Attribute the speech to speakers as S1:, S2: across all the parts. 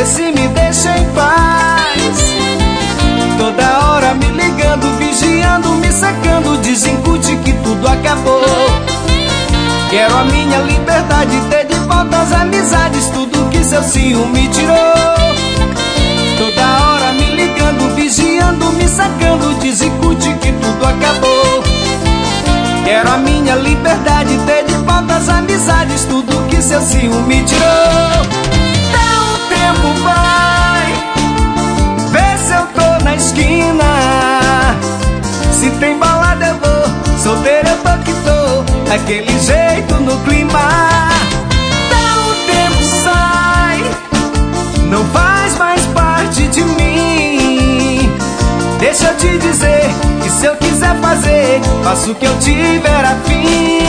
S1: se me deixa em paz. Toda hora me ligando, vigiando, me sacando, desincute que tudo acabou. Quero a minha liberdade, ter de volta as amizades, tudo que seu ciúme tirou. Toda hora me ligando, vigiando, me sacando, desincute que tudo acabou. Quero a minha liberdade, ter de volta as amizades, tudo que seu ciúme tirou. Dá um tempo, vai, vê se eu tô na esquina. Se tem balada eu vou, solteiro eu tô que tô, daquele jeito no clima. Dá um tempo, sai, não faz mais parte de mim. Deixa eu te dizer que se eu quiser fazer, faço o que eu tiver a fim.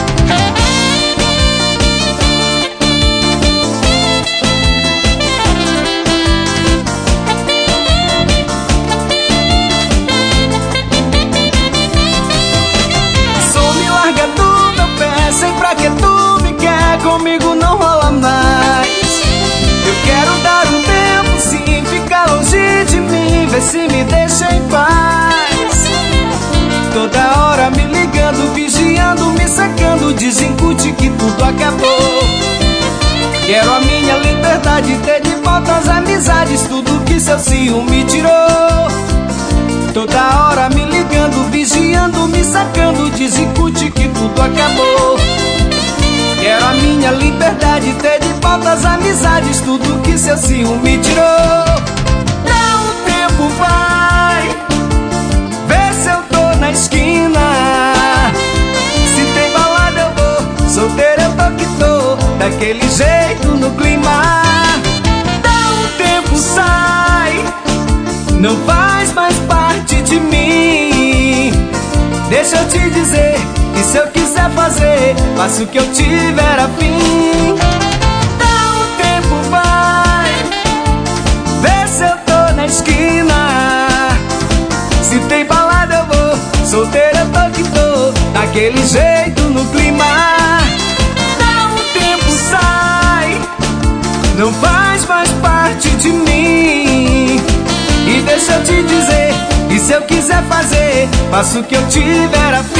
S1: Some, larga do meu pé, sei pra que tu me quer, comigo não rola mais. Eu quero dar um tempo sim, ficar longe de mim, vê se me deixa em paz. Toda hora me ligando, vigiando, me sacando, desincute que tudo acabou. Quero a minha liberdade, ter de volta as amizades, tudo que seu ciúme tirou. Toda hora me ligando, vigiando, me sacando, desincute que tudo acabou. Quero a minha liberdade, ter de volta as amizades, tudo que seu ciúme tirou. Dá um tempo, vai, vê se eu tô na esquina. Se tem balada eu vou, solteiro eu tô que tô, daquele jeito no clima. Dá um tempo, sai, não faz mais parte de mim. Deixa eu te dizer que se eu quiser fazer, faço o que eu tiver a fim. Dá um tempo, vai, vê se eu tô na esquina. Se tem balada eu vou, solteiro eu tô que tô, daquele jeito no clima. Dá um tempo, sai, não faz mais parte de mim. E deixa eu te dizer, e se eu quiser fazer, faço o que eu tiver a fim.